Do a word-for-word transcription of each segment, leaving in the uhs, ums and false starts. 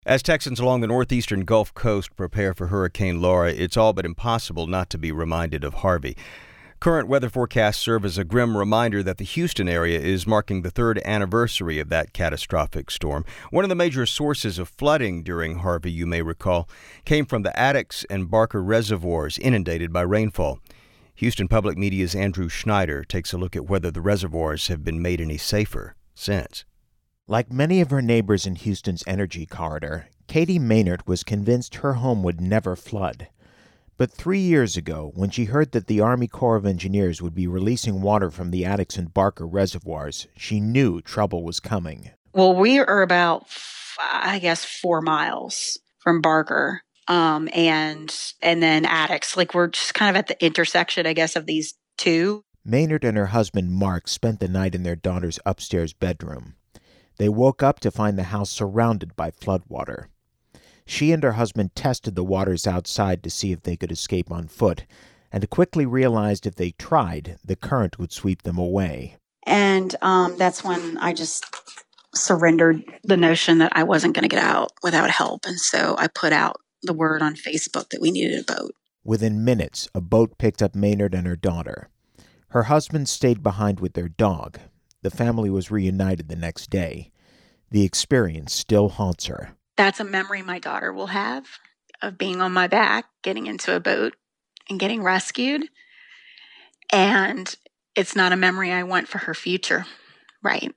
As Texans along the northeastern Gulf Coast prepare for Hurricane Laura, it's all but impossible not to be reminded of Harvey. Current weather forecasts serve as a grim reminder that the Houston area is marking the third anniversary of that catastrophic storm. One of the major sources of flooding during Harvey, you may recall, came from the Addicks and Barker reservoirs inundated by rainfall. Houston Public Media's Andrew Schneider takes a look at whether the reservoirs have been made any safer since. Like many of her neighbors in Houston's energy corridor, Katie Maynard was convinced her home would never flood. But three years ago, when she heard that the Army Corps of Engineers would be releasing water from the Addicks and Barker reservoirs, she knew trouble was coming. Well, we are about, I guess, four miles from Barker um, and and then Addicks. Like, we're just kind of at the intersection, I guess, of these two. Maynard and her husband, Mark, spent the night in their daughter's upstairs bedroom. They woke up to find the house surrounded by floodwater. She and her husband tested the waters outside to see if they could escape on foot, and quickly realized if they tried, the current would sweep them away. And um, that's when I just surrendered the notion that I wasn't going to get out without help. And so I put out the word on Facebook that we needed a boat. Within minutes, a boat picked up Maynard and her daughter. Her husband stayed behind with their dog. The family was reunited the next day. The experience still haunts her. That's a memory my daughter will have of being on my back, getting into a boat, and getting rescued. And it's not a memory I want for her future, right?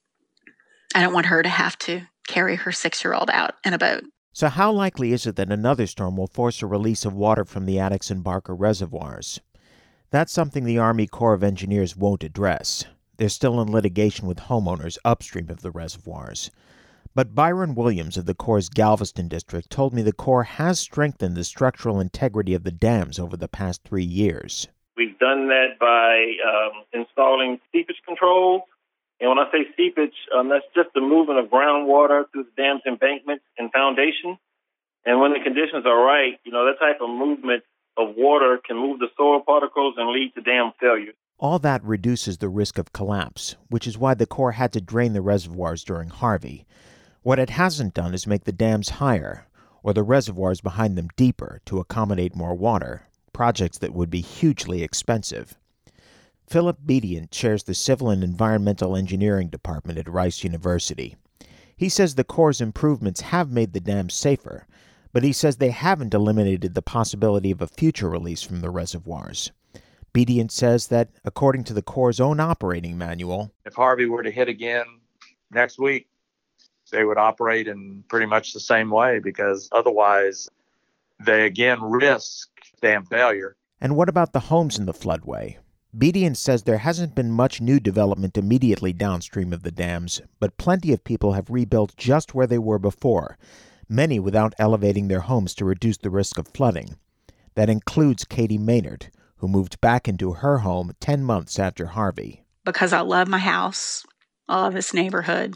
I don't want her to have to carry her six-year-old out in a boat. So how likely is it that another storm will force a release of water from the Addicks and Barker reservoirs? That's something the Army Corps of Engineers won't address. They're still in litigation with homeowners upstream of the reservoirs. But Byron Williams of the Corps' Galveston district told me the Corps has strengthened the structural integrity of the dams over the past three years. We've done that by um, installing seepage controls. And when I say seepage, um, that's just the movement of groundwater through the dam's embankments and foundation. And when the conditions are right, you know, that type of movement of water can move the soil particles and lead to dam failure. All that reduces the risk of collapse, which is why the Corps had to drain the reservoirs during Harvey. What it hasn't done is make the dams higher, or the reservoirs behind them deeper to accommodate more water, projects that would be hugely expensive. Philip Bedient chairs the Civil and Environmental Engineering Department at Rice University. He says the Corps' improvements have made the dams safer, but he says they haven't eliminated the possibility of a future release from the reservoirs. Bedient says that, according to the Corps' own operating manual, if Harvey were to hit again next week, they would operate in pretty much the same way because otherwise they again risk dam failure. And what about the homes in the floodway? Bedient says there hasn't been much new development immediately downstream of the dams, but plenty of people have rebuilt just where they were before, many without elevating their homes to reduce the risk of flooding. That includes Katie Maynard, who moved back into her home ten months after Harvey. Because I love my house, I love this neighborhood.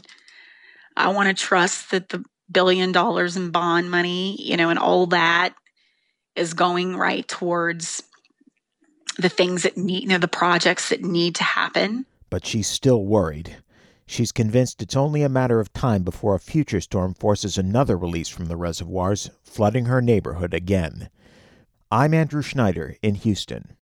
I want to trust that the billion dollars in bond money, you know, and all that is going right towards the things that need, you know, the projects that need to happen. But she's still worried. She's convinced it's only a matter of time before a future storm forces another release from the reservoirs, flooding her neighborhood again. I'm Andrew Schneider in Houston.